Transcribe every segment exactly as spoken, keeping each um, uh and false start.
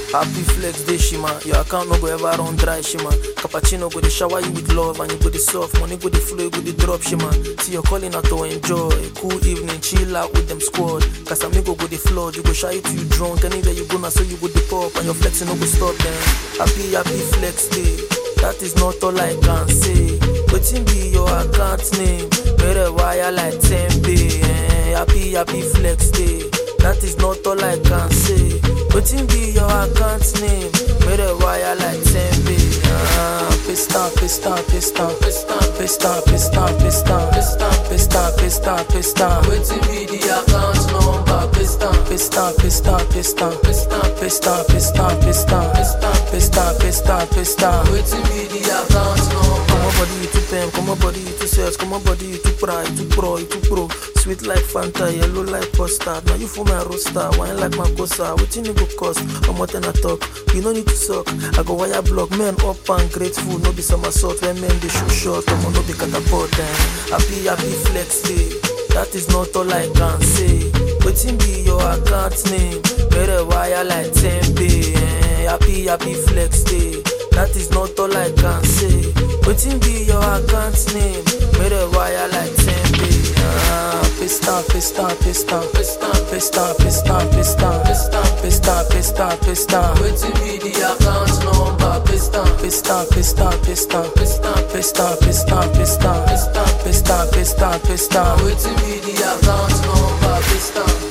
Happy flex day shima, your account no go ever run dry shima. Cappuccino go dey shower you with love and you go dey soft, money go dey flow, you go dey drop shima. See you're calling out to enjoy, cool evening, chill out with them squad. Casamigo go dey flood, you go shy it you drunk, anywhere you go now so you go dey pop and your flexing no go stop them. Happy happy flex day, that is not all I can say. Wetin be your account name? Mere wire like Tempe, eh? Happy happy flex day, that is not all I can say. Wetin be your account name? Mere wire like Tempe. Ah, pista, pista, pista, pista, pista, pista, pista, pista, pista, pista, pista. Wetin be the account number? Pista, pista, pista, pista, pista, pista, pista, pista, pista, pista, pista, pista. Wetin be the account number? Come on body to pen, come on body to sales, come on body to pride, to pro, to pro. Sweet like Fanta, yellow like custard. Now you for my roaster, wine like my cosa. Wetin you go cost? I'm what I talk. You no need to suck. I go wire block, men up and grateful. No be somersault when men they shoot short. Come on, no be catapult. Eh. Happy, happy flex day. That is not all I can say. Wetin be your account name? Mere wire like Tempe. Eh. Happy, happy flex day. That is not all I can say. Wetin be your account name? Mere wire like Tempe. Ah, pista, pista, pista, pista, pista, pista, pista, pista, pista, pista, pista. Wetin be the account number? Pista, pista, pista, pista, pista, pista, pista, pista, pista, pista, pista, pista. Wetin be the account number? Pista.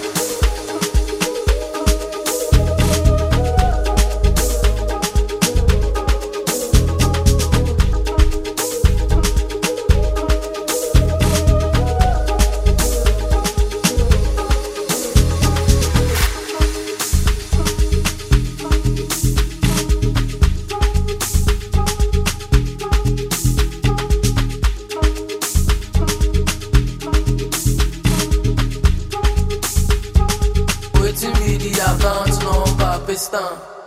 Wetin be the account number? Pista.